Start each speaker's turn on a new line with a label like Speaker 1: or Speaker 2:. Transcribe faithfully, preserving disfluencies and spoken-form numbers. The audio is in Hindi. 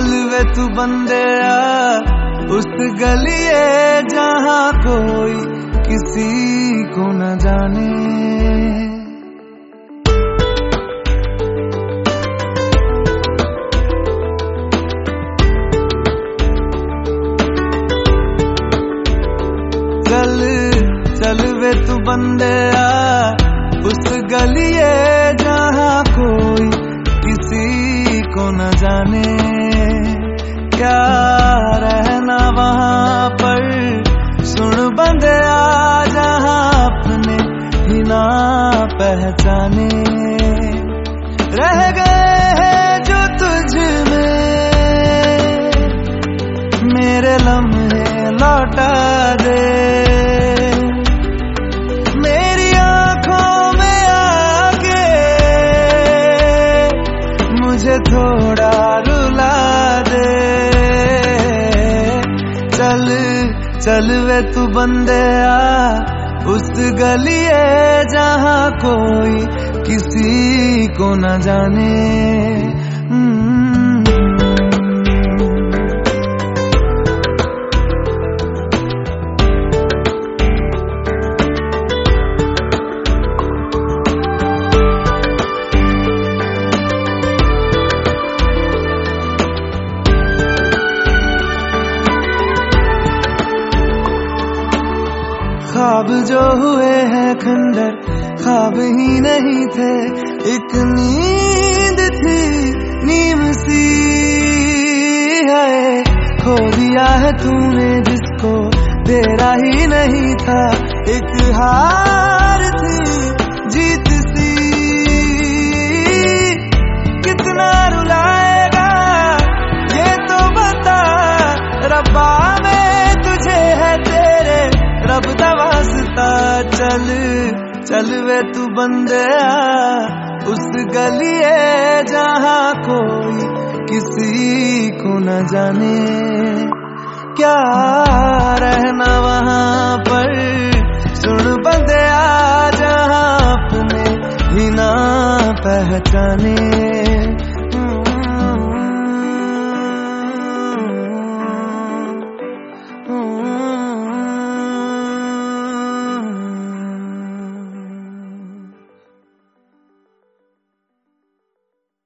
Speaker 1: वे तू बंदे आ उस गलिए जहां कोई किसी को न जाने। चल चल वे तू बंदे आ उस गलिए जहां कोई किसी को न जाने। क्या रहना वहां पर सुन बंदे आ जहां अपने ही ना पहचाने। रह गए हैं जो तुझ में मेरे लम्हे लौटा दे। मेरी आंखों में आके मुझे थोड़ा रुला दे। चल चल वे तू बंदे आ उस गलिए जहां कोई किसी को न जाने। ख्वाब जो हुए हैं खंडर ख्वाब ही नहीं थे, एक नींद थी नीम सी है। खो दिया है तूने जिसको तेरा ही नहीं था, एक हार थी जीत सी। कितना रुलाएगा ये तो बता रब्बा में तुझे है तेरे रब दा वास्ता। चल चल वे तू बंदे आ उस गलिए जहां कोई किसी को न जाने। क्या रहना वहां पर सुन बंदे आ जहां अपने ही ना पहचाने।